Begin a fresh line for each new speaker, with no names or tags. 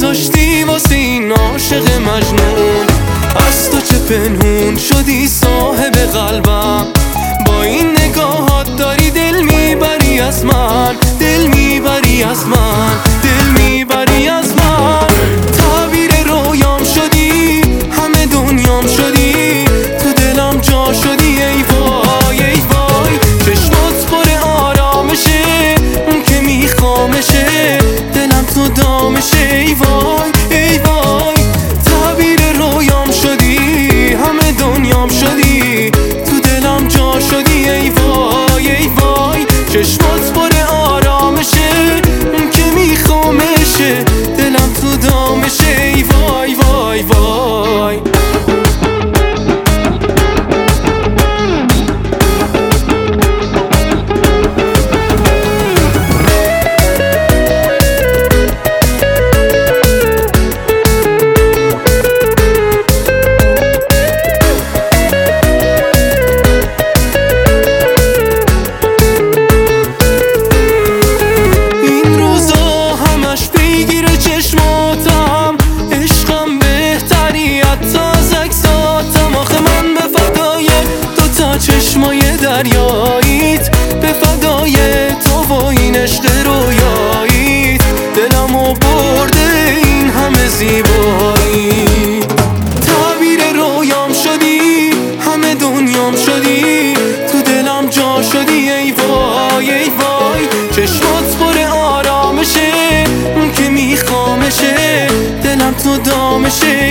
گذاشتی واسه این عاشق مجنون. از تو چه پنهون شدی صاحب قلبم، با این نگاهات داری دل میبری از من، دل میبری از من، دل میبری از من. تعبیر رویام شدی، همه دنیام شدی، تو دلم جا شدی. ای وای ای وای، چشمات پر آرامشه، اون که میخوامشه، دلم تو دامشه. ای وای ای وای، تعبیر رویام شدی، همه دنیام شدی، تو دلم جا شدی. ای وای ای وای، چشمات پر آرامشه، اون که میخوامشه، دلم تو دامشه. ای وای وای وای. چشمای دریاییت، به فدای تو و این عشق رویاییت، دلمو برده این همه زیبایی. تعبیر رویام شدی، همه دنیام شدی، تو دلم جا شدی. ای وای ای وای، چشمات پر آرامشه، اون که میخوامشه، دلم تو دامشه.